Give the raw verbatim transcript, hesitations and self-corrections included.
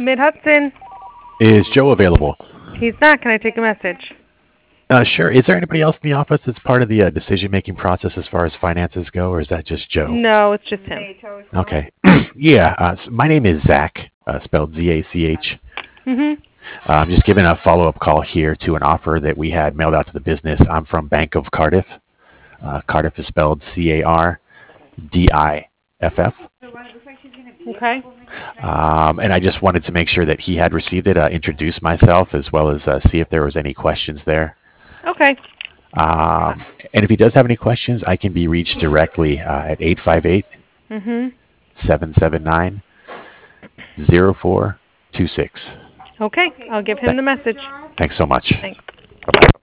Mid-Hudson. Is Joe available? He's not. Can I take a message? Uh, sure. Is there anybody else in the office that's part of the uh, decision-making process as far as finances go, or is that just Joe? No, it's just him. Okay. Yeah. Uh, s my name is Zach, uh, spelled Z A C H. Mm-hmm. Uh, I'm just giving a follow-up call here to an offer that we had mailed out to the business. I'm from Bank of Cardiff. Uh, Cardiff is spelled C A R D I F F. Okay. Um, and I just wanted to make sure that he had received it, uh, introduce myself, as well as uh, see if there was any questions there. Okay. Um, and if he does have any questions, I can be reached directly uh, at eight five eight, Mm-hmm. seven seven nine, zero four two six. Okay. I'll give him the message. Thanks so much. Thanks. Bye-bye.